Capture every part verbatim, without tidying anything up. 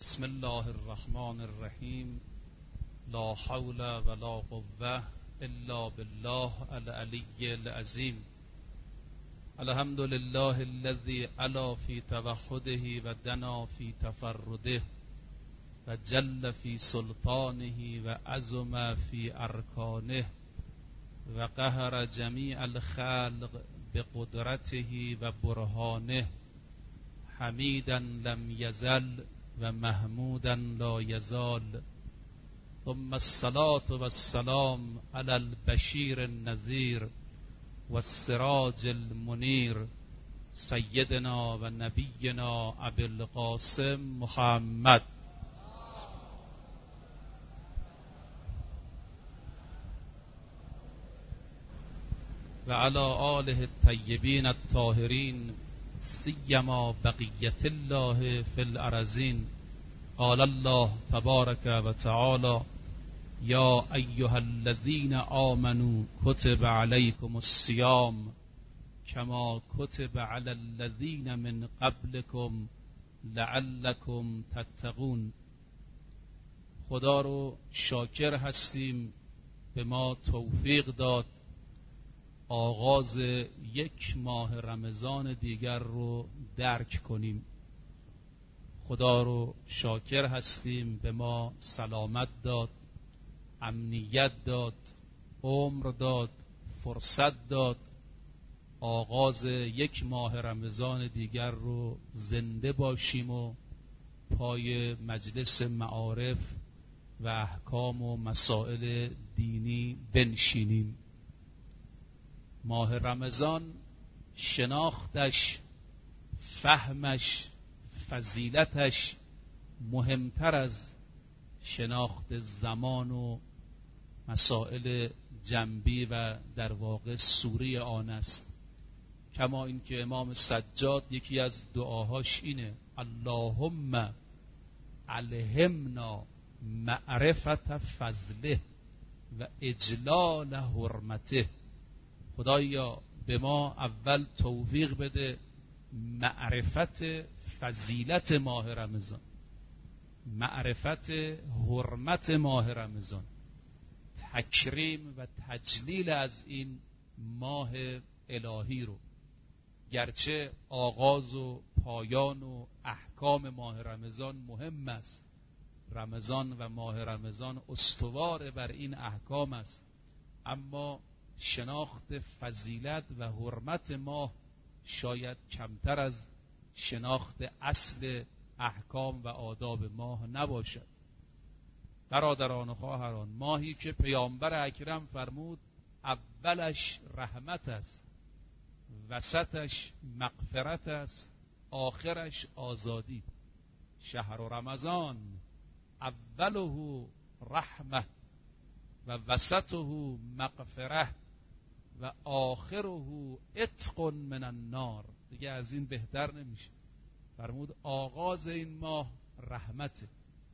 بسم الله الرحمن الرحیم. لا حول ولا قوة الا بالله العلی العظیم. الحمد لله الذي علا في توحده و دنا في تفرده و جل في سلطانه و عظم في ارکانه و قهر جمیع الخلق بقدرته و برهانه. حمیدا لم یزل و محمودا لا یزال. ثم الصلاة والسلام علی البشیر النذیر و السراج المنیر سیدنا و نبینا ابی القاسم محمد و علی آله الطیبین الطاهرین سیما بقیت الله فی الارضین. قال الله تبارک و تعالی: یا ایها الذین آمنوا کتب علیکم الصیام کما کتب علی الذین من قبلکم لعلکم تتقون. خدا رو شاکر هستیم به ما توفیق داد آغاز یک ماه رمضان دیگر رو درک کنیم. خدا رو شاکر هستیم به ما سلامت داد، امنیت داد، عمر داد، فرصت داد آغاز یک ماه رمضان دیگر رو زنده باشیم و پای مجلس معارف و احکام و مسائل دینی بنشینیم. ماه رمضان شناختش، فهمش، فضیلتش مهمتر از شناخت زمان و مسائل جنبی و در واقع سوری آن است. کما اینکه امام سجاد یکی از دعاهاش اینه: اللهم الهمنا معرفت فضله و اجلال حرمته. خدایا به ما اول توفیق بده معرفت فضیلت ماه رمضان، معرفت حرمت ماه رمضان، تکریم و تجلیل از این ماه الهی رو. گرچه آغاز و پایان و احکام ماه رمضان مهم است، رمضان و ماه رمضان استوار بر این احکام است، اما شناخت فضیلت و حرمت ماه شاید کمتر از شناخت اصل احکام و آداب ماه نباشد. برادران و خواهران، ماهی که پیامبر اکرم فرمود اولش رحمت است، وسطش مغفرت است، آخرش آزادی. شهر رمضان اوله رحمه و وسطه مغفره و آخره عتق من النار. دیگه از این بهتر نمیشه. فرمود آغاز این ماه رحمت،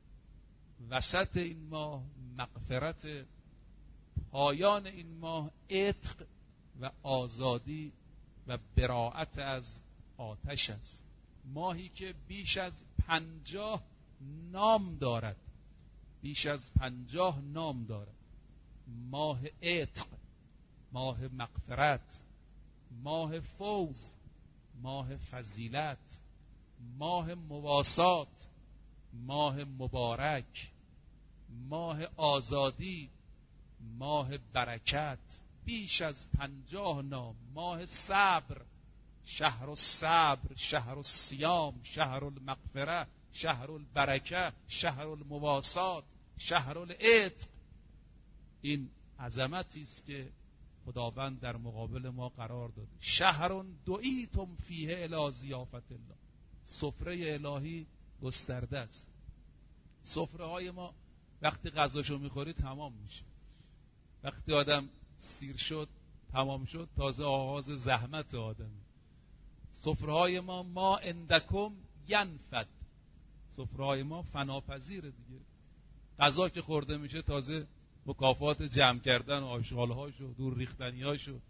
وسط این ماه مغفرت، پایان این ماه عتق و آزادی و براءت از آتش است. ماهی که بیش از پنجاه نام دارد، بیش از پنجاه نام دارد. ماه عتق، ماه مغفرت، ماه فوز، ماه فضیلت، ماه مواسات، ماه مبارک، ماه آزادی، ماه برکت. بیش از پنجاه نام. ماه صبر، شهر الصبر، شهر الصیام، شهر المغفره، شهر البرکه، شهر المواسات، شهر العتق. این عظمتی است که خداوند در مقابل ما قرار داده. شهر دعیتم فیه الی ضیافت الله. سفره الهی گسترده است. سفره های ما وقتی غذاشو میخوری تمام میشه. وقتی آدم سیر شد تمام شد، تازه آغاز زحمت آدم. سفره های ما ما عندکم ینفد. سفره های ما فناپذیره دیگه. غذا که خورده میشه تازه مکافات جمع کردن و آشغالهاشو، دور ریختنیاشو،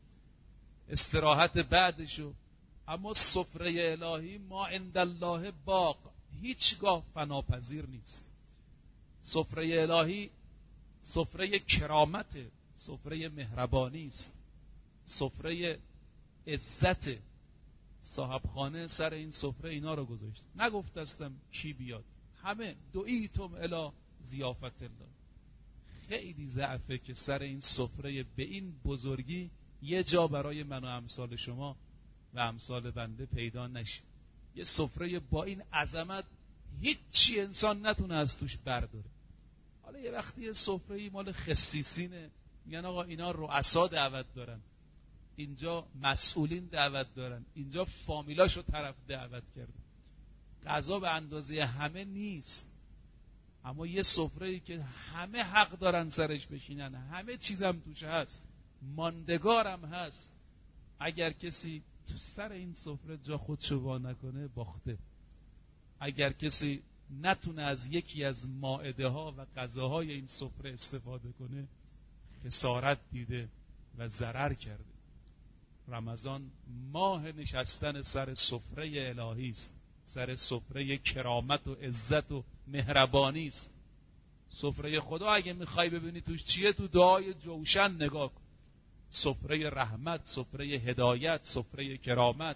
استراحت بعدشو. اما سفره الهی ما عند الله باق، هیچگاه فناپذیر نیست. سفره الهی سفره کرامت، سفره مهربانی است، سفره عزت. صاحب خانه سر این سفره اینا رو گذاشت، نگفت هستم کی بیاد، همه دعیتم الی ضیافت الله. خیلی ضعفه که سر این سفره به این بزرگی یه جا برای من و امثال شما و امثال بنده پیدا نشه. یه سفره با این عظمت هیچی انسان نتونه از توش برداره. حالا یه وقتی یه سفره مال خصیصینه، میگن آقا اینا رؤسا دعوت دارن، اینجا مسئولین دعوت دارن، اینجا فامیلاشو طرف دعوت کرده. غذا به اندازه همه نیست، اما یه سفره‌ای که همه حق دارن سرش بشینن، همه چیزم توش هست، ماندگارم هست. اگر کسی تو سر این سفره جا خودشو وا نکنه باخته. اگر کسی نتونه از یکی از مائده ها و غذاهای این سفره استفاده کنه خسارت دیده و ضرر کرده. رمضان ماه نشستن سر سفره الهی است، سر سفره کرامت و عزت و مهربانی است. سفره خدا اگه میخوای ببینی توش چیه، تو دعای جوشن نگاه کن. سفره رحمت، سفره هدایت، سفره کرامت.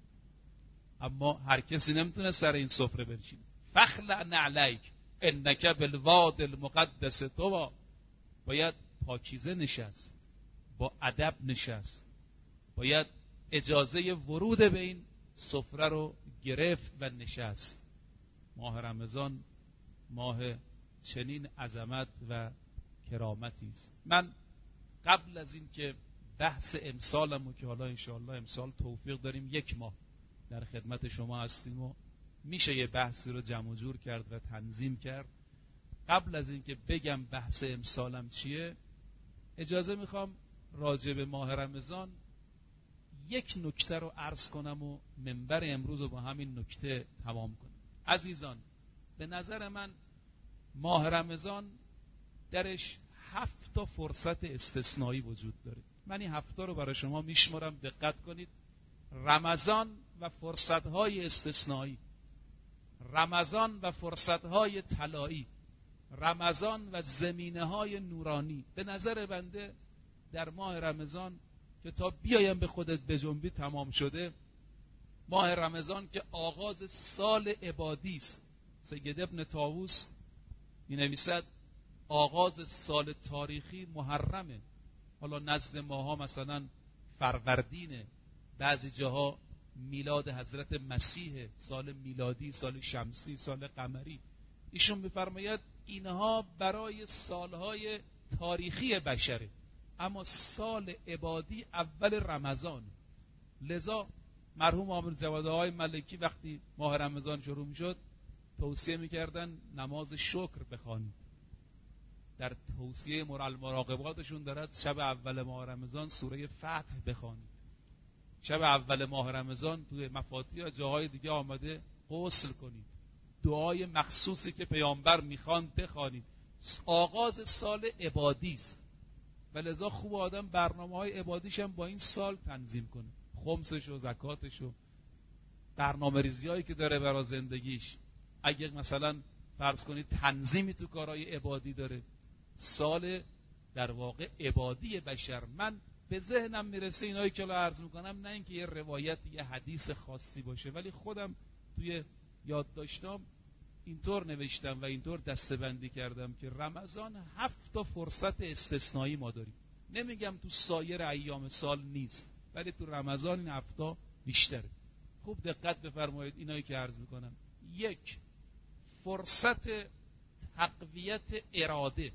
اما هر کسی نمیتونه سر این سفره بنشینه. فخلع نعلیک انک بالواد المقدس طوی. باید پاکیزه نشست، با ادب نشست، باید اجازه ورود به این سفره رو گرفت و نشست. ماه رمضان ماه چنین عظمت و کرامتی است. من قبل از این که بحث امسالمو که حالا انشاءالله امسال توفیق داریم یک ماه در خدمت شما هستیم و میشه یه بحثی رو جمع و جور کرد و تنظیم کرد، قبل از این که بگم بحث امسالم چیه، اجازه میخوام راجع به ماه رمضان یک نکته رو عرض کنم و منبر امروز رو با همین نکته تمام کنم. عزیزان، به نظر من ماه رمضان درش هفت تا فرصت استثنایی وجود داره. من این هفت تا رو برای شما میشمارم، دقت کنید. رمضان و فرصت‌های استثنایی، رمضان و فرصت‌های طلایی، رمضان و زمینه‌های نورانی. به نظر بنده در ماه رمضان که تا بیایم به خودت بجنبی تمام شده. ماه رمضان که آغاز سال عبادی است. سید ابن طاووس می‌نویسد آغاز سال تاریخی محرمه. حالا نزد ماها مثلا فروردینه، بعضی جاها میلاد حضرت مسیح، سال میلادی، سال شمسی، سال قمری. ایشون می‌فرماید اینها برای سالهای تاریخی بشره، اما سال عبادی اول رمضان. لذا مرحوم عامر جوادهای ملکی وقتی ماه رمضان شروع میشد توصیه میکردن نماز شکر بخوانید. در توصیه مراقباتشون دارد شب اول ماه رمضان سوره فتح بخوانید. شب اول ماه رمضان توی مفاتیح و جاهای دیگه آمده غسل کنید، دعای مخصوصی که پیامبر میخوان بخوانید. آغاز سال عبادی است و لذا خوب آدم برنامه‌های عبادیش هم با این سال تنظیم کنه، خمسش و زکاتش و برنامه ریزی‌هایی که داره برای زندگیش. اگه مثلا فرض کنید تنظیمی تو کارهای عبادی داره، سال در واقع عبادی بشر. من به ذهنم میرسه اینایی که الان عرض میکنم نه اینکه یه روایت یه حدیث خاصی باشه، ولی خودم توی یادداشتام اینطور نوشتم و اینطور دسته‌بندی کردم که رمضان هفت تا فرصت استثنایی ما داریم. نمیگم تو سایر ایام سال نیست، ولی تو رمضان این هفت تا بیشتره. خوب دقت بفرمایید اینایی که عرض میکنم. یک، فرصت تقویت اراده،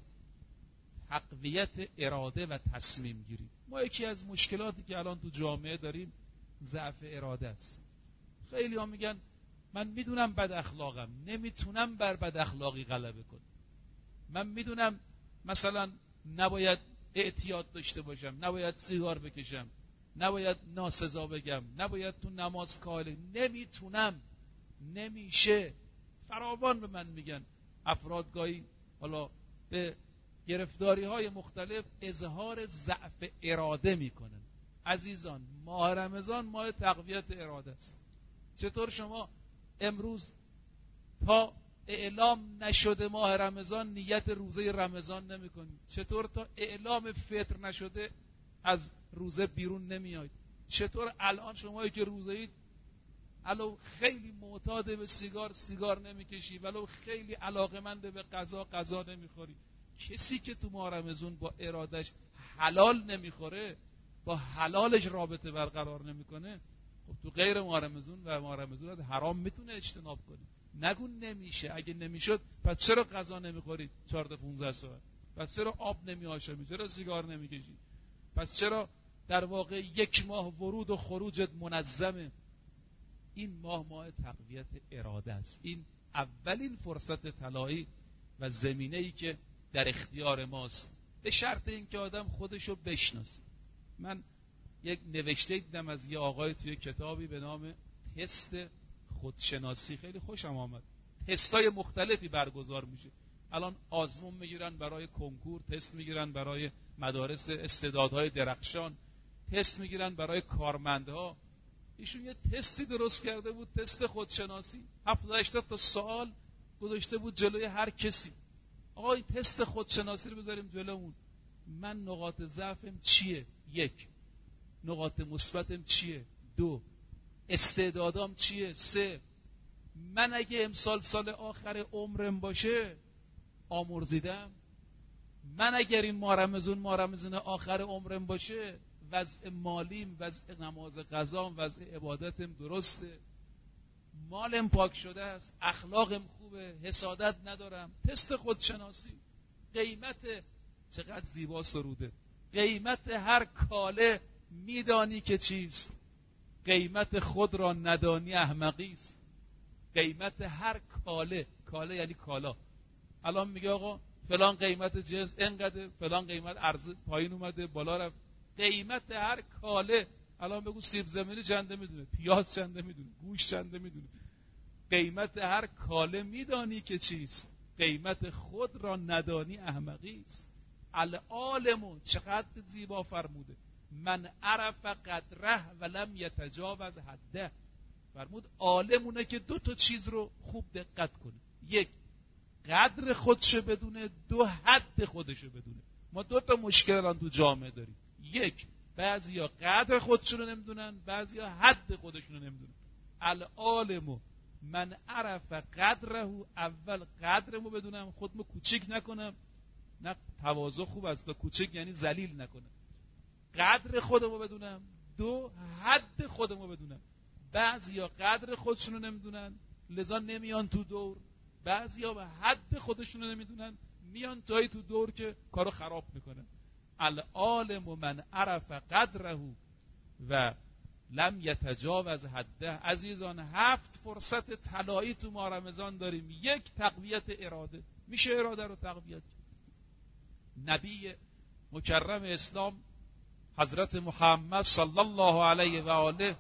تقویت اراده و تصمیم گیری. ما یکی از مشکلاتی که الان تو جامعه داریم ضعف اراده است. خیلی ها میگن من میدونم بد اخلاقم، نمیتونم بر بد اخلاقی غلبه کنم. من میدونم مثلا نباید اعتیاد داشته باشم، نباید سیگار بکشم، نباید ناسزا بگم، نباید تو نماز کاهل، نمیتونم، نمیشه. فراوان به من میگن افراد گاهی حالا به گرفتاری های مختلف اظهار ضعف اراده میکنن. عزیزان، ماه رمضان ماه تقویت اراده است. چطور شما امروز تا اعلام نشده ماه رمضان نیت روزه رمضان نمی کنید؟ چطور تا اعلام فطر نشده از روزه بیرون نمیاید؟ چطور الان شمایی که روزه اید ولو خیلی معتاد به سیگار سیگار نمیکشی، ولو خیلی علاقمند به غذا غذا نمیخوری؟ کسی که تو ماه رمضان با ارادش حلال نمیخوره، با حلالش رابطه برقرار نمیکنه، خب تو غیر ماه رمضان و ماه رمضان از حرام میتونه اجتناب کنه. نگو نمیشه. اگه نمیشد پس چرا غذا نمیخورید چهار تا پانزده ساعت؟ پس چرا آب نمیآشامی؟ چرا سیگار نمیکشی؟ پس چرا در واقع یک ماه ورود و خروجت منظمه؟ این ماه ماه تقویت اراده است. این اولین فرصت طلایی و زمینه‌ای که در اختیار ماست، به شرط اینکه آدم خودشو بشناسه. من یک نوشته دیدم از یه آقای توی کتابی به نام تست خودشناسی، خیلی خوشم آمد. تستای مختلفی برگزار میشه. الان آزمون میگیرن برای کنکور، تست میگیرن برای مدارس استعدادهای درخشان، تست میگیرن برای کارمندها. ایشون یه تستی درست کرده بود، تست خودشناسی، هفتاد هشتاد تا سوال گذاشته بود جلوی هر کسی. آقا این تست خودشناسی رو بذاریم جلومون. من نقاط ضعفم چیه؟ یک. نقاط مثبتم چیه؟ دو. استعدادام چیه؟ سه. من اگه امسال سال آخر عمرم باشه آمرزیدم؟ من اگر این ماه رمضان ماه رمضان آخر عمرم باشه وضع مالیم، وضع نماز قضام، وضع عبادتم درسته، مالم پاک شده است، اخلاقم خوبه، حسادت ندارم. تست خودشناسی. قیمت، چقدر زیبا سروده، قیمت هر کاله میدانی که چیست، قیمت خود را ندانی احمقی است. قیمت هر کاله، کاله یعنی کالا. الان میگه آقا فلان قیمت جنس اینقدر، فلان قیمت ارز پایین اومده بالا رفت. قیمت هر کاله، الان بگو سیب زمینی چنده میدونه، پیاز چنده میدونه، گوشت چنده میدونه. قیمت هر کاله میدانی که چیست، قیمت خود را ندانی احمقی است. العالم، چقدر زیبا فرموده، من عرف قدره ولم یتجاوز حده. فرمود عالمونه که دو تا چیز رو خوب دقت کنه، یک قدر خودشو بدونه، دو حد خودشو بدونه. ما دو تا مشکل الان تو جامعه داریم، یک بعضیا قدر خودشون رو نمیدونن، بعضیا حد خودشون رو نمیدونن. العالم من عرف قدره، اول قدرمو بدونم، خودمو کوچیک نکنم، نه تواضع خوب است، تا کوچیک یعنی ذلیل نکنم. قدر خودمو بدونم، دو حد خودمو بدونم. بعضیا قدر خودشونو نمیدونن لذا نمیان تو دور، بعضیا به حد خودشونو نمیدونن میان تایی تو دور که کارو خراب میکنن. العالم من عرف قدره و لم یتجاوز حده. عزیزان هفت فرصت طلایی تو ماه رمضان داریم. یک، تقویت اراده. میشه اراده رو تقویت کرد. نبی مکرم اسلام حضرت محمد صلی الله علیه و آله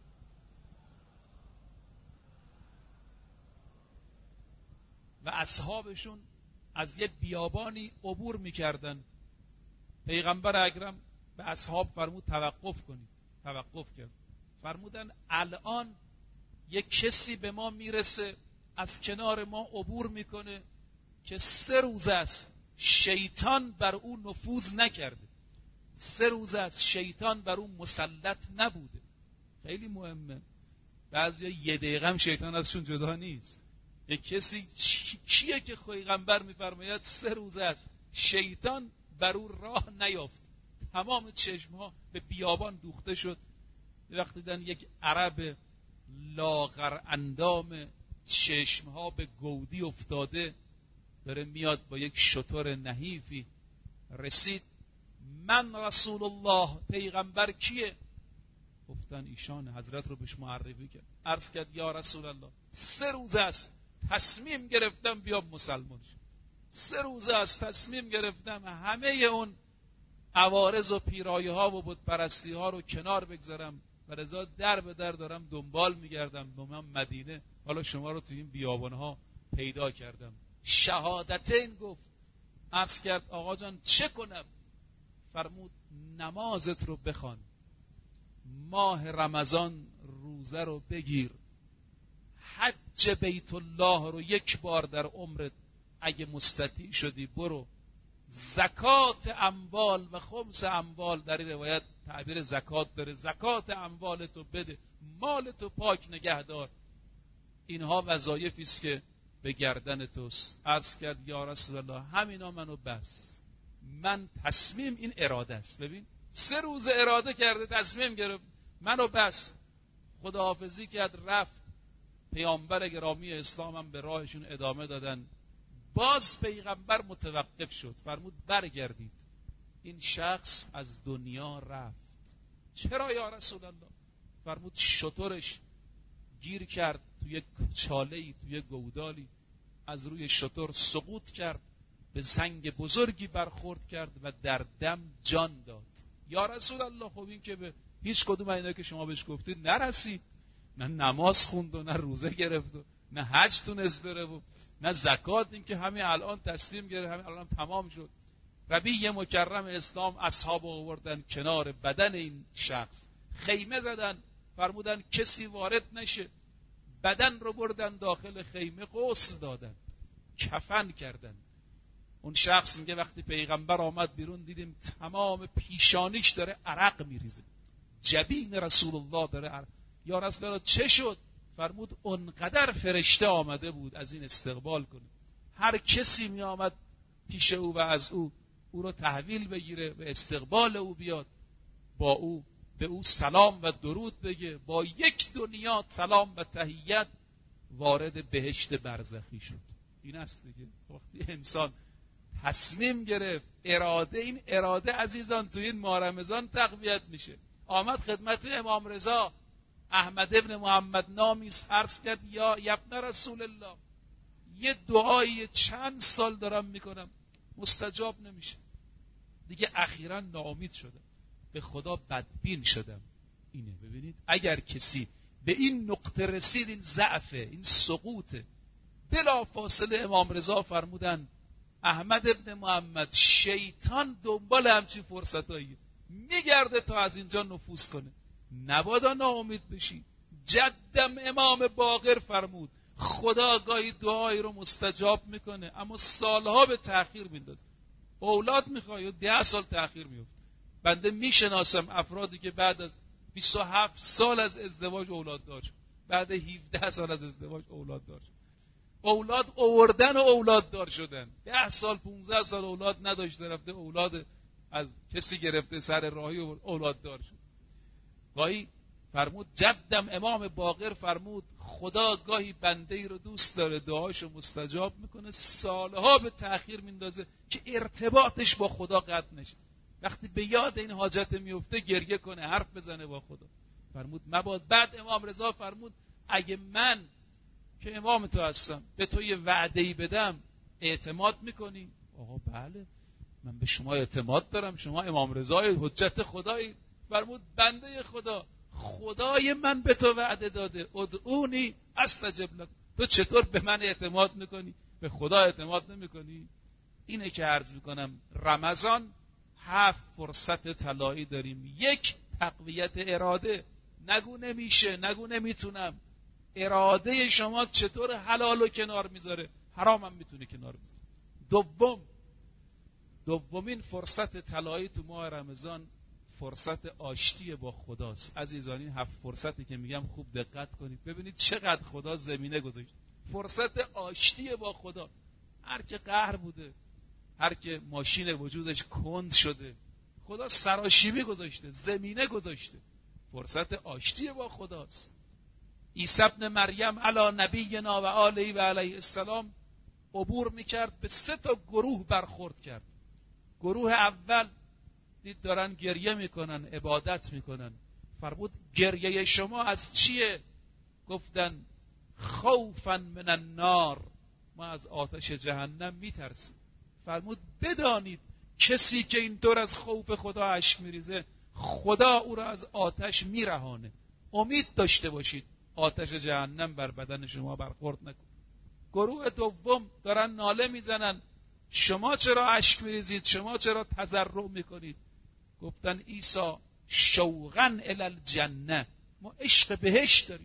و اصحابشون از یه بیابانی عبور میکردن. پیغمبر اکرم به اصحاب فرمود توقف کنید. توقف کرد. فرمودن الان یک کسی به ما میرسه از کنار ما عبور میکنه که سه روز است شیطان بر او نفوذ نکرده، سه روز است شیطان بر او مسلط نبوده. خیلی مهمه. بعضیا یه دقیقه هم شیطان ازشون جدا نیست. یک کسی کیه که پیغمبر میفرماید سه روز است شیطان بر او راه نیافت، تمام چشمها به بیابان دوخته شد. وقتی دیدن یک عرب لاغر اندام چشمها به گودی افتاده داره میاد با یک شتر نحیفی، رسید من رسول الله، پیغمبر کیه؟ گفتن ایشان. حضرت رو بهش معرفی کرد، عرض کرد یا رسول الله سه روز است تصمیم گرفتم بیام مسلمان شم، سه روز است تصمیم گرفتم همه اون عوارض و پیرایه ها و بت پرستی ها رو کنار بگذارم و رضا در به در دارم دنبال میگردم به من مدینه. حالا شما رو تو این بیابان ها پیدا کردم. شهادتین گفت. عرض کرد آقا جان چه کنم؟ فرمود نمازت رو بخوان، ماه رمضان روزه رو بگیر، حج بیت الله رو یک بار در عمرت اگه مستطیع شدی برو. زکات اموال و خمس اموال، در این روایت تعبیر زکات داره، زکات اموالتو بده، مالتو پاک نگهدار. اینها وظایفی است که به گردن توست. عرض کرد یا رسول الله همینا منو بس، من تصمیم، این اراده است. ببین سه روز اراده کرده، تصمیم گرفت، منو بس. خداحافظی کرد، رفت. پیامبر گرامی اسلام هم به راهشون ادامه دادن. باز پیغمبر متوقف شد، فرمود برگردید. این شخص از دنیا رفت. چرا یا رسول الله؟ فرمود شترش گیر کرد توی چاله‌ای، توی گودالی، از روی شتر سقوط کرد، به سنگ بزرگی برخورد کرد و در دم جان داد. یا رسول الله خب این که به هیچ کدوم اینا که شما بهش گفتید نرسید، نه نماز خوند و نه روزه گرفت و نه حج تونست بره و نه زکات، این که همین الان تصمیم گرفت، همین الان تمام شد. ربیع مکرم اسلام اصحاب آوردن کنار بدن این شخص، خیمه زدن، فرمودن کسی وارد نشه. بدن رو بردن داخل خیمه، غسل دادن، کفن کردن. اون شخص میگه وقتی پیغمبر آمد بیرون دیدیم تمام پیشانیش داره عرق میریزه، جبین رسول الله داره عرق. یا رسول الله چه شد؟ فرمود اونقدر فرشته آمده بود از این استقبال کنه. هر کسی می آمد پیش او و از او او رو تحویل بگیره، به استقبال او بیاد، با او به او سلام و درود بگه، با یک دنیا سلام و تحیت وارد بهشت برزخی شد. این است دیگه وقتی انسان تصمیم گرفت، اراده، این اراده عزیزان توی این ماه رمضان تقویت میشه. آمد خدمت امام رضا احمد ابن محمد نامی عرض کرد یا ابن رسول الله، یه دعایی چند سال دارم میکنم مستجاب نمیشه، دیگه اخیراً ناامید شدم، به خدا بدبین شدم. اینه ببینید اگر کسی به این نقطه رسید، این ضعفه، این سقوطه، بلا فاصله امام رضا فرمودن احمد ابن محمد شیطان دنبال همچین فرصتایی میگرده تا از اینجا نفوذ کنه، نبادا ناامید بشی. جدم امام باقر فرمود خدا گاهی دعایی رو مستجاب میکنه اما سالها به تأخیر میندازه. اولاد میخوای ده سال تأخیر میفته. بنده میشناسم افرادی که بعد از بیست و هفت سال از ازدواج اولاد داشت، بعد هفده سال از ازدواج اولاد داشت، اولاد آوردن و اولاد دار شدن، ده سال پونزده سال اولاد نداشته، رفته اولاد از کسی گرفته سر راهی و اولاد دار شد. گاهی فرمود جدم امام باقر فرمود خدا گاهی بنده ای رو دوست داره دعاشو مستجاب میکنه، سالها به تأخیر میندازه که ارتباطش با خدا قطع نشه. وقتی به یاد این حاجت میفته گریه کنه، حرف بزنه با خدا. فرمود مباد. بعد امام رضا فرمود اگه من که امام تو هستم به تو یه وعده‌ای بدم اعتماد میکنی؟ آقا بله من به شما اعتماد دارم، شما امام رضای حجت خدایی. فرمود بنده خدا، خدای من به تو وعده داده ادعونی استجب لک، تو چطور به من اعتماد میکنی به خدا اعتماد نمیکنی؟ اینه که عرض میکنم رمضان هفت فرصت طلایی داریم. یک، تقویت اراده، نگو نمیشه، نگو نمیتونم. اراده شما چطور حلالو کنار میذاره، حرامم میتونه کنار میذاره. دوم، دومین فرصت طلایی تو ماه رمضان فرصت آشتی با خداست. عزیزان این هفت فرصتی که میگم خوب دقت کنید، ببینید چقدر خدا زمینه گذاشت. فرصت آشتی با خدا. هر که قهر بوده، هر که ماشین وجودش کند شده، خدا سراشیبی گذاشته، زمینه گذاشته. فرصت آشتی با خداست. عیسی ابن مریم علی نبینا و آله و علیه السلام عبور میکرد، به سه تا گروه برخورد کرد. گروه اول دید دارن گریه میکنن، عبادت میکنن. فرمود گریه شما از چیه؟ گفتن خوفا من النار، ما از آتش جهنم میترسیم. فرمود بدانید کسی که اینطور از خوف خدا اشک میریزه، خدا او را از آتش میرهانه. امید داشته باشید آتش جهنم بر بدن شما برخورد نکن. گروه دوم دارن ناله میزنن، شما چرا اشک میریزید، شما چرا تضرع میکنید؟ گفتن عیسی شوقا الی الجنه، ما عشق بهشت داریم.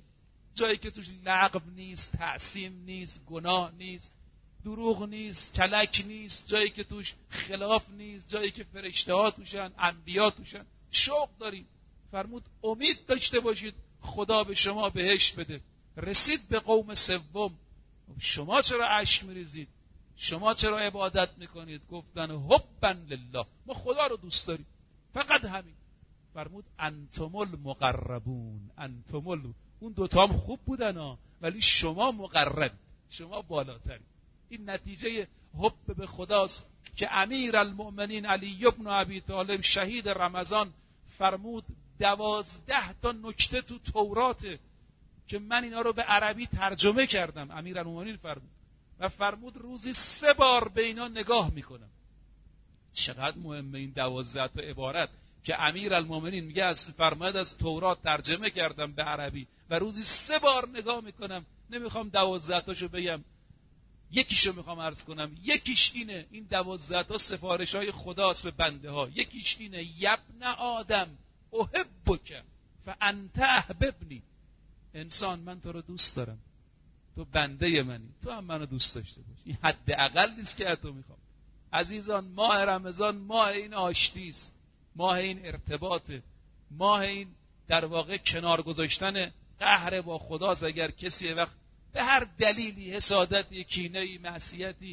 جایی که توش لغو نیست، تعصیم نیست، گناه نیست، دروغ نیست، کلک نیست، جایی که توش خلاف نیست، جایی که فرشته ها توشن، انبیا توشن. شوق داریم. فرمود امید داشته باشید خدا به شما بهشت بده. رسید به قوم سوم، شما چرا اشک میریزید؟ شما چرا عبادت میکنید؟ گفتن حبا لله، ما خدا رو دوست داریم، فقط همین. فرمود انتم المقربون، انتم ال... اون دوتا هم خوب بودن ها، ولی شما مقرب، شما بالاتری. این نتیجه حب به خداست که امیر المؤمنین علی ابن ابی طالب شهید رمضان فرمود دوازده تا نکته تو توراته که من اینا رو به عربی ترجمه کردم. امیر المؤمنین فرمود و فرمود روزی سه بار به اینا نگاه میکنم. چقدر مهمه این دوازده تا عبارت که امیر المؤمنین میگه از فرماید از تورات ترجمه کردم به عربی و روزی سه بار نگاه میکنم. نمیخوام دوازده تاشو بگم، یکیشو میخوام عرض کنم. یکیش اینه، این دوازده تا سفارش های خداست به بنده ها. یکیش اینه یبن آدم احبک فانت احببنی. انسان من تو رو دوست دارم، تو بنده منی، تو هم منو دوست داشته باش. این حد اقل نیست که تو میخوام. عزیزان ماه رمضان ماه این آشتیست، ماه این ارتباطه، ماه این در واقع کنار گذاشتن قهر با خداست. اگر کسی وقت به هر دلیلی، حسادتی، کینه‌ای، معصیتی،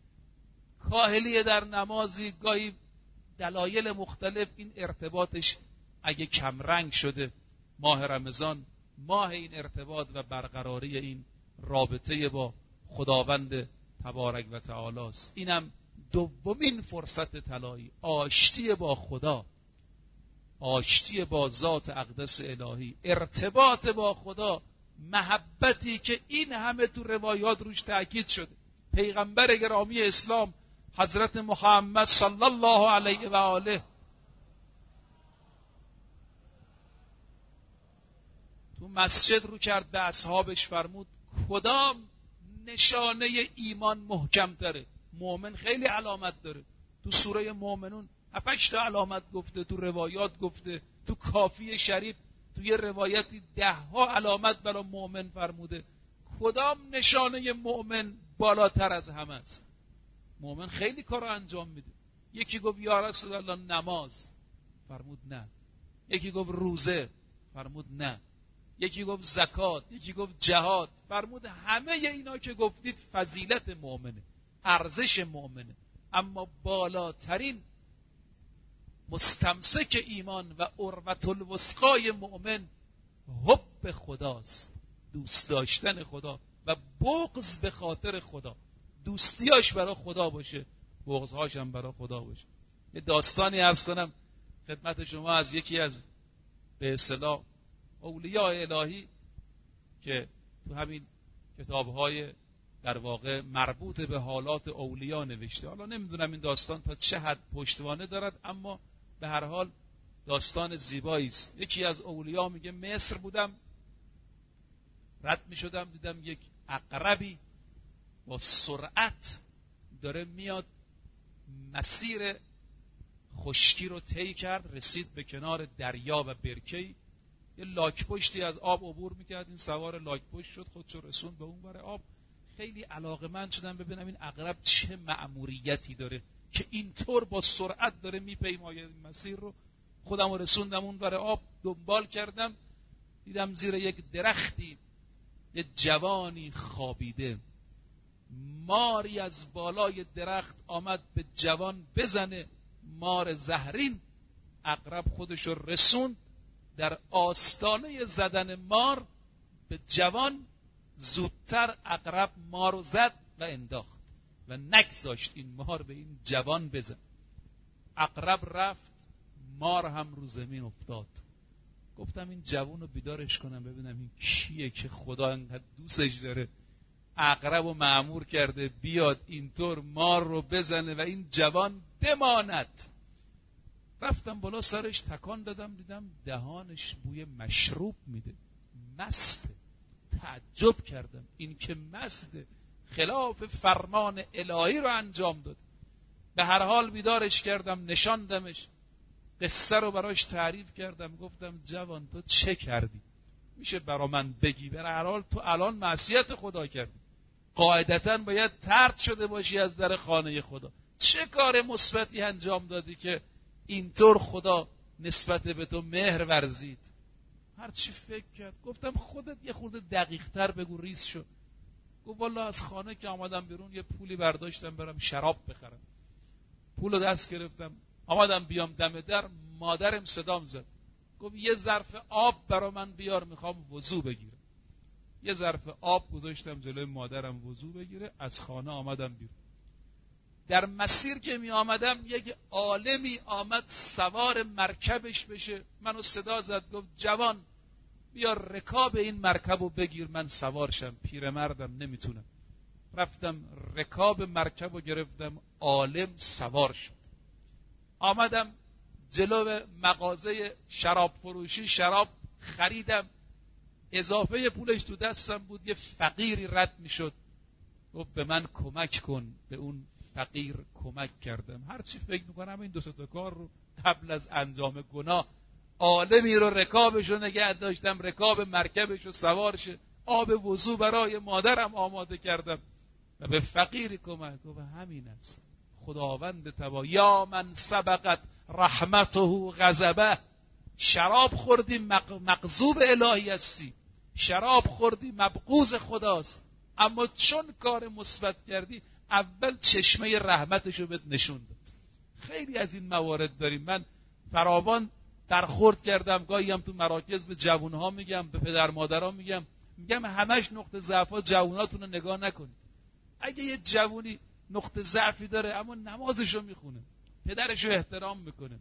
کاهلی در نمازی، گاهی دلایل مختلف، این ارتباطش اگه کمرنگ شده، ماه رمضان ماه این ارتباط و برقراری این رابطه با خداوند تبارک و تعالی است. اینم دومین فرصت طلایی، آشتی با خدا، آشتی با ذات اقدس الهی، ارتباط با خدا، محبتی که این همه تو روایات روش تأکید شده. پیغمبر گرامی اسلام حضرت محمد صلی الله علیه و آله تو مسجد رو کرد به اصحابش فرمود کدام نشانه ایمان محکم تره؟ مؤمن خیلی علامت داره. تو سوره مؤمنون هفتش تا علامت گفته، تو روایات گفته، تو کافی شریف تو یه روایتی ده ها علامت برای مؤمن فرموده. کدام نشانه مؤمن بالاتر از همه است؟ مؤمن خیلی کار رو انجام میده. یکی گفت یا رسول الله نماز، فرمود نه. یکی گفت روزه، فرمود نه. یکی گفت زکات، یکی گفت جهاد، فرمود همه اینا که گفتید فضیلت مؤمنه، ارزش مؤمنه، اما بالاترین مستمسک ایمان و عروة الوثقای مؤمن حب خداست، دوست داشتن خدا و بغض به خاطر خدا. دوستیاش برای خدا باشه، بغضهاش هم برای خدا باشه. یه داستانی عرض کنم خدمت شما از یکی از به اصطلاح اولیاء الهی که تو همین کتاب‌های در واقع مربوط به حالات اولیاء نوشته. حالا نمیدونم این داستان تا چه حد پشتوانه دارد، اما به هر حال داستان زیبایی است. یکی از اولیاء میگه مصر بودم، رد میشدم دیدم یک عقربی با سرعت داره میاد، مسیر خشکی رو طی کرد، رسید به کنار دریا و برکه‌ای. یه لاک پشتی از آب عبور میکرد، این سوار لاک پشت شد، خودشو رسوند به اون ور آب. خیلی علاقه‌مند شدم ببینم این عقرب چه مأموریتی داره که اینطور با سرعت داره میپیماید این مسیر رو. خودم رسوندم اون ور آب، دنبال کردم، دیدم زیر یک درختی یه جوانی خوابیده. ماری از بالای درخت آمد به جوان بزنه، مار زهرین. عقرب خودش رو رسوند در آستانه زدن مار به جوان، زودتر عقرب مارو زد و انداخت و نگذاشت این مار به این جوان بزن. عقرب رفت، مار هم رو زمین افتاد. گفتم این جوان رو بیدارش کنم ببینم این کیه که خدا انقدر دوستش داره، عقرب رو مأمور کرده بیاد اینطور مار رو بزنه و این جوان بماند. رفتم بالا سرش تکان دادم، دیدم دهانش بوی مشروب میده، مسته. تعجب کردم این که مسته، خلاف فرمان الهی رو انجام داد. به هر حال بیدارش کردم، نشاندمش، قصه رو براش تعریف کردم. گفتم جوان تو چه کردی؟ میشه برا من بگی؟ به هر حال تو الان معصیت خدا کردی، قاعدتاً باید طرد شده باشی از در خانه خدا. چه کار مثبتی انجام دادی که اینطور خدا نسبت به تو مهر ورزید؟ هر چی فکر کرد. گفتم خودت یه خورده دقیق تر بگو، ریز شو. گفت والا از خانه که آمدم بیرون یه پولی برداشتم برم شراب بخرم. پولو دست گرفتم آمدم بیام دم در، مادرم صدام زد، گفت یه ظرف آب برا من بیار، میخوام وضو بگیرم. یه ظرف آب گذاشتم جلوی مادرم وضو بگیره، از خانه آمدم بیرون. در مسیر که می آمدم یک عالمی آمد سوار مرکبش بشه، منو صدا زد، گفت جوان بیار رکاب این مرکبو بگیر من سوار شم، پیرمردم نمیتونم. رفتم رکاب مرکبو گرفتم، عالم سوار شد. آمدم جلو مغازه شراب فروشی، شراب خریدم، اضافه پولش تو دستم بود. یه فقیری رد میشد، گفت به من کمک کن. به اون فقیر کمک کردم. هرچی فکر میکنم این دو تا کار رو قبل از انجام گناه، عالمی رو رکابش رو نگه داشتم، رکاب مرکبش رو سوار شه، آب وضو برای مادرم آماده کردم و به فقیری کمک. گفت همین است خداوند تبا، یا من سبقت رحمته غضبه. شراب خوردی مغضوب الهی هستی، شراب خوردی مبغوض خداست، اما چون کار مثبت کردی اول چشمه رحمتشو بهت نشون داد. خیلی از این موارد داریم. من فراوان برخورد کردم، گاهی هم تو مراکز به جوانها میگم، به پدر مادرها میگم، میگم همش نقطه ضعفات جواناتون رو نگاه نکنید. اگه یه جوونی نقطه ضعفی داره اما نمازشو میخونه، پدرشو احترام میکنه،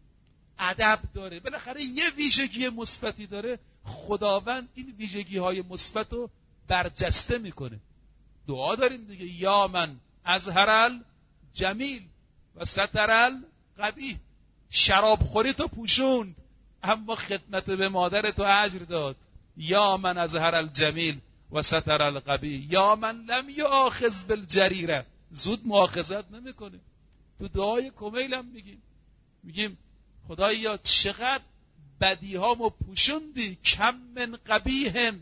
ادب داره، بالاخره یه ویژگی مثبتی داره، خداوند این ویژگی های مثبت رو برجسته میکنه. دعا داریم دیگه، یا من اظهرال جمیل و سترال قبیح. شراب خوری تو پوشوند اما خدمت به مادر تو اجر داد. یا من اظهرال جمیل و سترال قبیح، یا من لم یؤاخذ بالجریره، زود مؤاخذت نمیکنه. تو دعای کمیل هم میگیم میگیم خدایا چقدر بدیهامو پوشوندی، کم من قبیح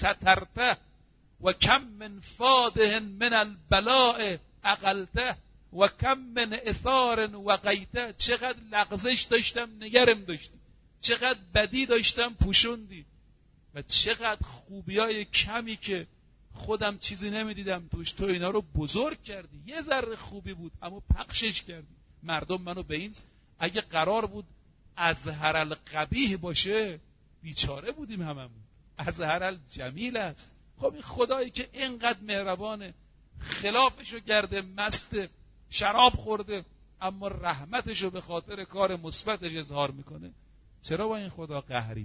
سترته و کم من فاده من البلاء اقلته و کم من اثار وقیته. چقدر لغزش داشتم نگرم داشتی، چقدر بدی داشتم پوشوندی، و چقدر خوبیای کمی که خودم چیزی نمیدیدم توش تو اینا رو بزرگ کردی. یه ذره خوبی بود اما پخشش کردی. مردم منو به این، اگه قرار بود اظهر القبیح باشه بیچاره بودیم هممون. اظهر الجمیل است. خب این خدایی که اینقدر مهربانه، خلافشو کرده، مست شراب خورده، اما رحمتشو به خاطر کار مثبتش اظهار میکنه. چرا با این خدا قهری؟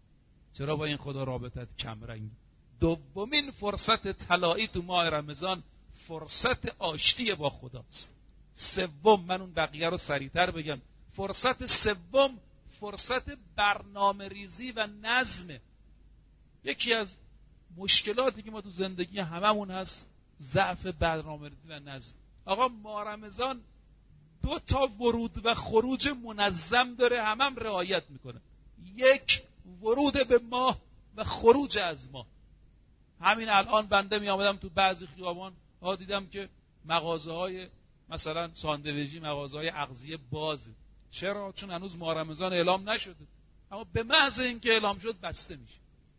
چرا با این خدا رابطت کمرنگی؟ دومین فرصت طلایی تو ماه رمضان فرصت آشتی با خداست. سوم، من اون بقیه رو سریعتر بگم، فرصت سوم فرصت برنامه ریزی و نظمه. یکی از مشکلاتی که ما تو زندگی هممون هست ضعف برنامه ریزی و نظم. آقا ماه رمضان دو تا ورود و خروج منظم داره، همم هم رعایت میکنه. یک، ورود به ماه و خروج از ماه. همین الان بنده می آمدم تو بعضی خیابان ها دیدم که مغازه های مثلا ساندویجی، مغازه های اغذیه بازه. چرا؟ چون هنوز ماه رمضان اعلام نشده، اما به محض اینکه اعلام شد بسته میشه.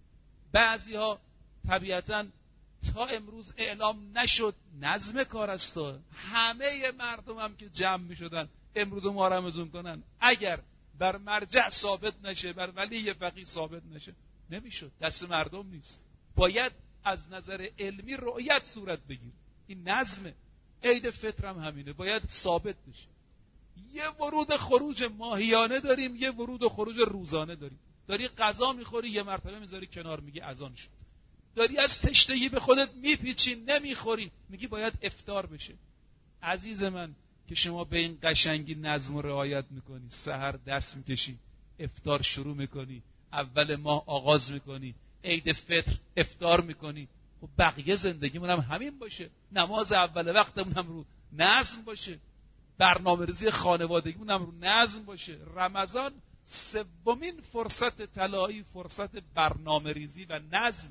بعضی ها طبیعتاً تا امروز اعلام نشد، نظم کار است. همه مردم هم که جمع میشدن امروز ماه رمضان کنن، اگر بر مرجع ثابت نشه، بر ولی فقیه ثابت نشه، نمیشد. دست مردم نیست، باید از نظر علمی رؤیت صورت بگیر. این نظمه. عید فطر هم همینه، باید ثابت بشه. یه ورود خروج ماهیانه داریم، یه ورود و خروج روزانه داریم. داری غذا میخوری یه مرتبه میذاری کنار، میگی اذان شد. داری از تشنگی به خودت میپیچی نمیخوری، میگی باید افطار بشه. عزیز من که شما به این قشنگی نظم و رعایت میکنی، سحر دست میکشی، افطار شروع میکنی، اول ماه آغاز میکنی، عید فطر افطار میکنی، خب بقیه زندگیمون هم همین باشه. نماز اول وقتمون هم رو نظم باشه، برنامه‌ریزی خانوادگیمون هم رو نظم باشه. رمضان سومین فرصت طلایی فرصت برنامه ریزی و نظم.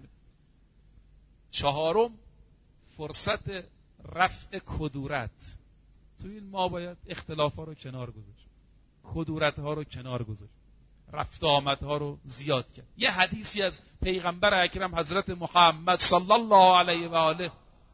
چهارم فرصت رفع کدورت. تو این ما باید اختلاف ها رو کنار گذاشت، کدورت ها رو کنار گذاشت، رفت آمد ها رو زیاد کرد. یه حدیثی از پیغمبر اکرم حضرت محمد صلی الله علیه و آله،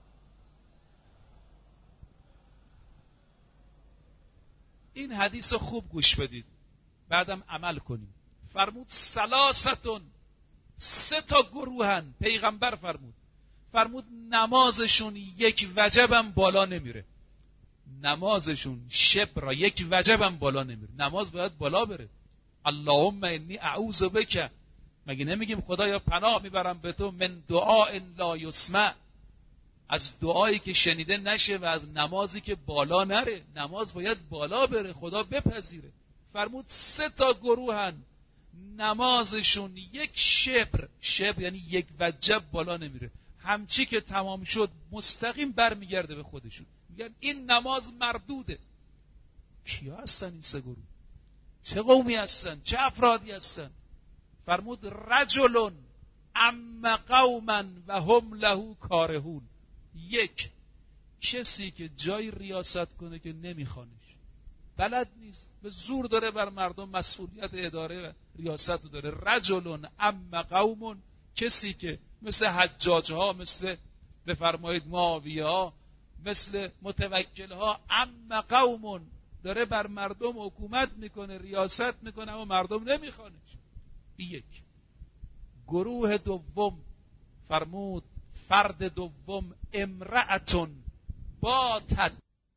این حدیث رو خوب گوش بدید بعدم عمل کنیم. فرمود سلاستون، سه تا گروهن. پیغمبر فرمود فرمود نمازشون یک وجبم بالا نمیره، نمازشون شبر یک وجبم بالا نمیره. نماز باید بالا بره. اللهم انی اعوذ بک، مگه نمیگیم خدایا پناه میبرم به تو، من دعاء لا یسمع، از دعایی که شنیده نشه و از نمازی که بالا نره. نماز باید بالا بره، خدا بپذیره. فرمود سه تا گروهن نمازشون یک شبر، شبر یعنی یک وجب بالا نمیره، همچی که تمام شد مستقیم برمیگرده به خودشون. میگن این نماز مردوده. کیا هستن این سه گروه؟ چه قومی هستن؟ چه افرادی هستن؟ فرمود رجلون ام قوما و هم له کارهون. یک، کسی که جای ریاست کنه که نمیخوانش، بلد نیست، به زور داره بر مردم مسئولیت اداره و ریاست رو داره. رجلون ام قومون، کسی که مثل حجاج ها، مثل بفرمایید معاویه ها، مثل متوکل ها، ام قومون داره بر مردم حکومت میکنه، ریاست میکنه، اما مردم نمیخوانش. یک. گروه دوم فرمود فرد دوم امرأتون باتت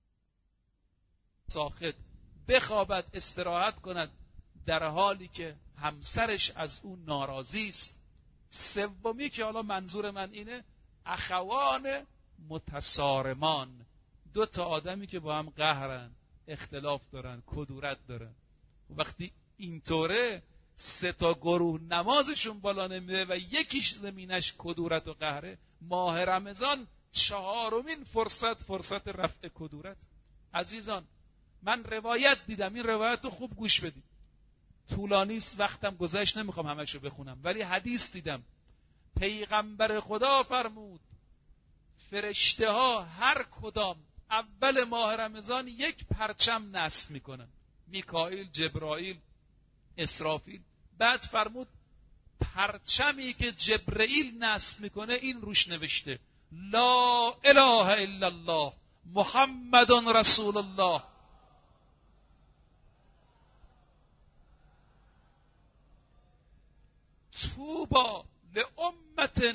ساخط، بخوابد استراحت کند در حالی که همسرش از اون ناراضی است. سومی که حالا منظور من اینه، اخوان متصارمان، دو تا آدمی که با هم قهرن، اختلاف دارن، کدورت دارن. وقتی اینطوره سه تا گروه نمازشون بالا نمیره و یکیش زمینش کدورت و قهره، ماه رمضان چهارمین فرصت فرصت رفع کدورت. عزیزان من روایت دیدم، این روایت رو خوب گوش بدید، طولانی است، وقتم گذشت، نمیخوام همشو بخونم، ولی حدیث دیدم. پیغمبر خدا فرمود فرشته ها هر کدام اول ماه رمضان یک پرچم نصب میکنن، میکائیل، جبرائیل، اسرافیل. بعد فرمود پرچمی که جبرائیل نصب میکنه این روش نوشته لا اله الا الله محمد رسول الله. توبا لامت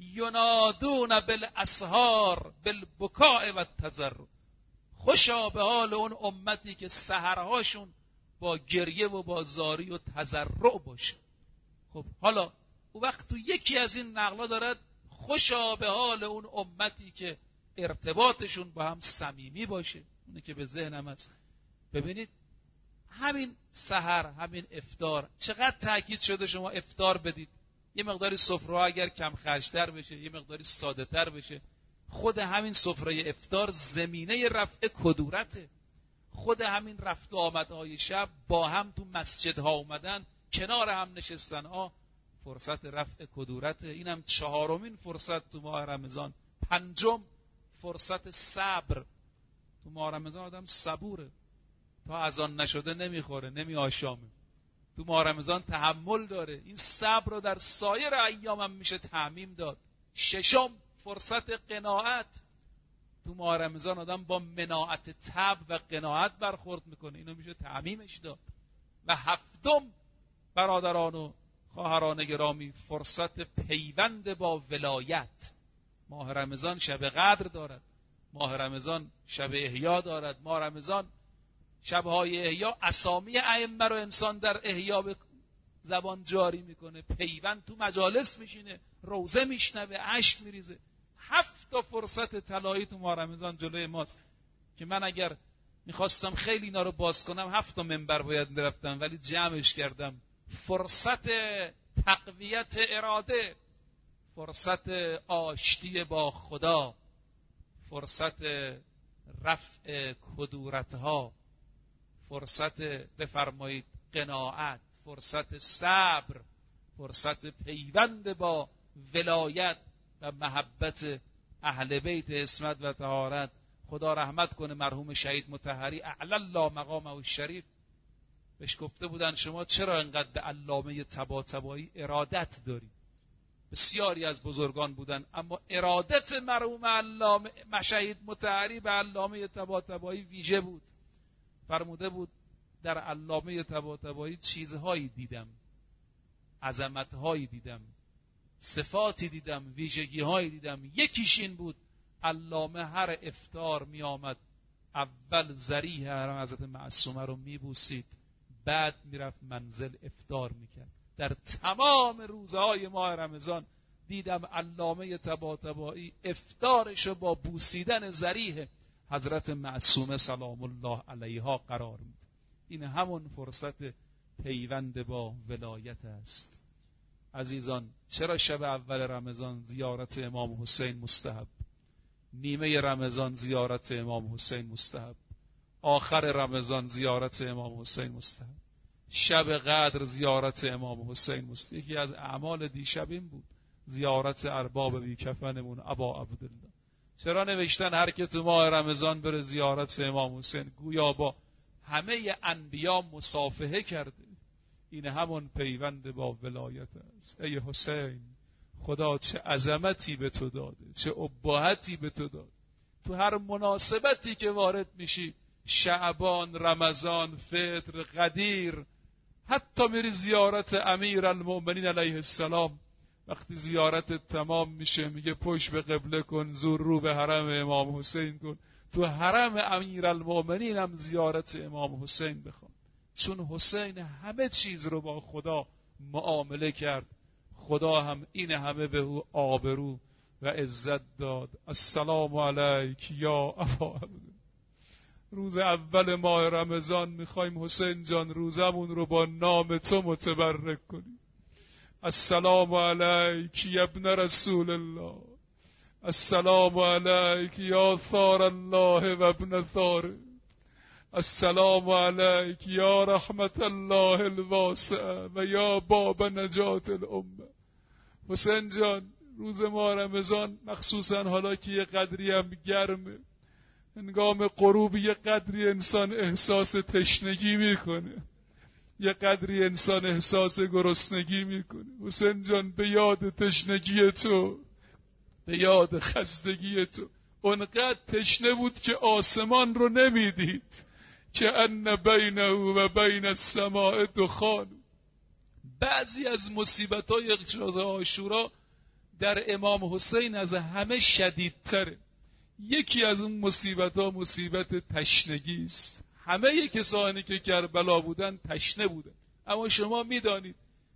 ینادون بالاسحار بالبکاء و التضرع. خوشا به حال اون امتی که سحرهاشون با گریه و با زاری و تضرع باشه. خب حالا او وقت تو یکی از این نقلا دارد خوشا به حال اون امتی که ارتباطشون با هم صمیمی باشه. اونه که به ذهنم هست. ببینید همین سحر، همین افطار، چقدر تاکید شده شما افطار بدید. یه مقداری سفره اگر کم خرج‌تر بشه، یه مقداری ساده‌تر بشه، خود همین سفره افطار زمینه رفع کدورته. خود همین رفت و آمدهای شب، با هم تو مسجدها اومدن، کنار هم نشستن ها، فرصت رفع کدورته. اینم چهارمین فرصت تو ماه رمضان. پنجم فرصت صبر. تو ماه رمضان آدم صبوره، تا اذان نشده نمیخوره، نمی آشامه. تو ماه رمضان تحمل داره. این صبر رو در سایر ایام هم میشه تعمیم داد. ششم فرصت قناعت. تو ماه رمضان آدم با مناعت طبع و قناعت برخورد میکنه، اینو میشه تعمیمش داد. و هفتم برادران و خواهران گرامی فرصت پیوند با ولایت. ماه رمضان شب قدر دارد، ماه رمضان شب احیا دارد، ماه رمضان شبهای احیا اسامی ائمه رو انسان در احیا به زبان جاری میکنه، پیوند تو مجالس میشینه، روزه میشنوه، اشک میریزه. هفت تا فرصت طلایی تو ماه رمضان جلوی ماست که من اگر میخواستم خیلی اینا رو باز کنم هفت تا منبر باید میرفتم، ولی جمعش کردم. فرصت تقویت اراده، فرصت آشتی با خدا، فرصت رفع کدورتها، فرصت بفرمایید قناعت، فرصت صبر، فرصت پیوند با ولایت و محبت اهل بیت عصمت و طهارت. خدا رحمت کنه مرحوم شهید مطهری اعلی الله مقامه الشریف، بهش گفته بودن شما چرا انقدر به علامه طباطبایی ارادت داری؟ بسیاری از بزرگان بودن اما ارادت مرحوم علامه شهید مطهری به علامه طباطبایی ویژه بود. فرموده بود در علامه طباطبایی چیزهایی دیدم، عظمتهایی دیدم، صفاتی دیدم، ویژگیهایی دیدم. یکیش این بود علامه هر افطار می آمد اول ذریح حرم حضرت معصومه رو می بوسید، بعد می رفت منزل افطار می کرد. در تمام روزهای ماه رمضان دیدم علامه طباطبایی افطارشو با بوسیدن ذریح حضرت معصومه سلام الله علیها قرار میده. این همون فرصت پیوند با ولایت است. عزیزان، چرا شب اول رمضان زیارت امام حسین مستحب، نیمه رمضان زیارت امام حسین مستحب، آخر رمضان زیارت امام حسین مستحب، شب قدر زیارت امام حسین مستحب؟ یکی از اعمال دیشب این بود، زیارت ارباب بی کفنمون ابا عبدالله. چرا نوشتن هر که تو ماه رمضان بره زیارت امام حسین گویا با همه انبیا مصافحه کرده؟ این همون پیوند با ولایت است. ای حسین، خدا چه عظمتی به تو داده، چه اباحتی به تو داده. تو هر مناسبتی که وارد میشی، شعبان، رمضان، فطر، قدیر، حتی میری زیارت امیر المؤمنین علیه السلام، وقتی زیارت تمام میشه میگه پشت به قبله کن، زور رو به حرم امام حسین کن. تو حرم امیر المؤمنین هم زیارت امام حسین بخوان، چون حسین همه چیز رو با خدا معامله کرد. خدا هم این همه به او آبرو و عزت داد. السلام علیک یا ابا عبدالله. روز اول ماه رمضان میخوایم حسین جان روزمون رو با نام تو متبرک کنیم. السلام علیک یا ابن رسول الله، السلام علیک یا ثار الله و ابن ثاره، السلام علیک یا رحمت الله الواسعه و یا باب نجات الامه. حسین جان، روز ماه رمضان مخصوصا حالا که یه قدری هم گرمه، هنگام غروب یه قدری انسان احساس تشنگی میکنه، یه قدری انسان احساس گرسنگی میکنه. حسین جان، به یاد تشنگی تو، به یاد خستگی تو، اونقدر تشنه بود که آسمان رو نمیدید، که ان بینه و بین السماء دخان. بعضی از مصیبت‌های روز عاشورا در امام حسین از همه شدیدتره. یکی از اون مصیبت‌ها مصیبت تشنگی است. همه کسانی که کربلا بودن تشنه بودن، اما شما میدانید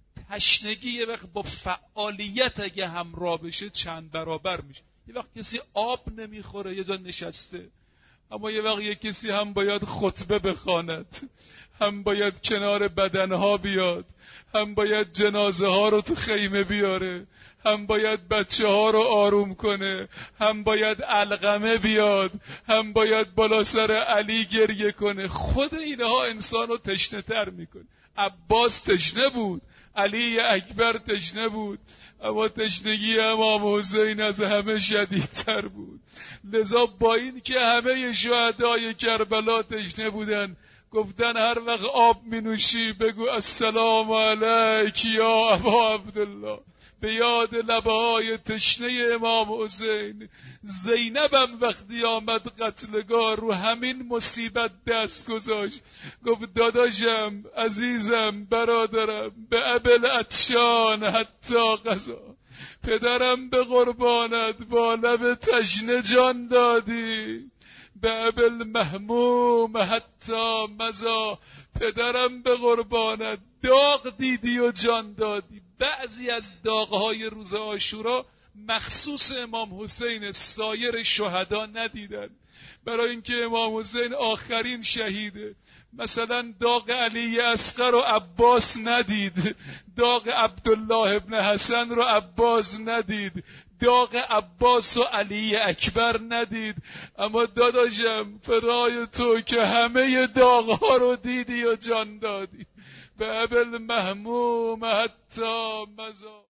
تشنگی یه وقت با فعالیت اگه همراه بشه چند برابر میشه. یه وقت کسی آب نمیخوره یه جا نشسته، اما یه وقت یه کسی هم باید خطبه بخواند، هم باید کنار بدنها بیاد، هم باید جنازه ها رو تو خیمه بیاره، هم باید بچه ها رو آروم کنه، هم باید علقمه بیاد، هم باید بالا سر علی گریه کنه. خود اینها انسان رو تشنه تر میکنه. عباس تشنه بود، علی اکبر تشنه بود، اما تشنگی امام حسین از همه شدیدتر بود. لذا با این که همه شهدای کربلا تشنه بودن، گفتن هر وقت آب می نوشی بگو السلام علیک یا ابا عبدالله، به یاد لبه های تشنه امام حسین. زینبم وقتی آمد قتلگاه رو همین مصیبت دست گذاشت، گفت داداشم، عزیزم، برادرم، به ابل عطشان حتی قضا، پدرم به قربانت با لب تشنه جان دادی، به ابل محموم حتی مزا، پدرم به قربانت داغ دیدی و جان دادی. بعضی از داغهای روز عاشورا مخصوص امام حسین، سایر شهدا ندیدن، برای اینکه امام حسین آخرین شهیده. مثلا داغ علی اصغر و عباس ندید، داغ عبدالله ابن حسن رو عباس ندید، داغ عباس و علی اکبر ندید. اما داداشم، فرای تو که همه داغ ها رو دیدی و جان دادی، به المهموم حتی مزا